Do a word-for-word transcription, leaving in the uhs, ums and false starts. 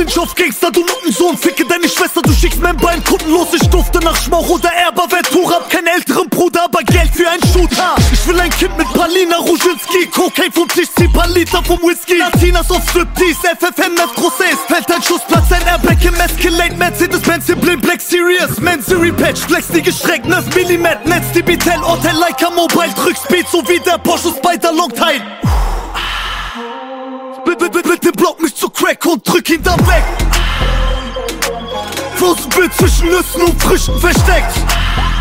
Binge auf Gangster, du Nuttensohn. Ficke deine Schwester, du schickst Member in Kunden los. Ich dufte nach Schmauch oder Erba Ventura. Hab keinen älteren Bruder, aber Geld für einen Shooter. Ich will ein Kind mit Palina Ruschinski. Cocaine vom Tisch, zieh paar Liter vom Whisky. Latinas auf Striptease, F F M, F Großes. Fällt ein Schussplatz, ein Airbag im Escalade. Mercedes-Benz im Blind, Black Series. Mansory Patch, Flex die gestreckt, neuf Millimeter. Netz die Bitel, Hotel, Leica Mobile. Drück Speed, so wie der Porsche Spider Longteil. Bitte, bitte, bitte block mich zu Crack und drück ihn da weg. Frozen Bild zwischen Nüssen und Frischen versteckt.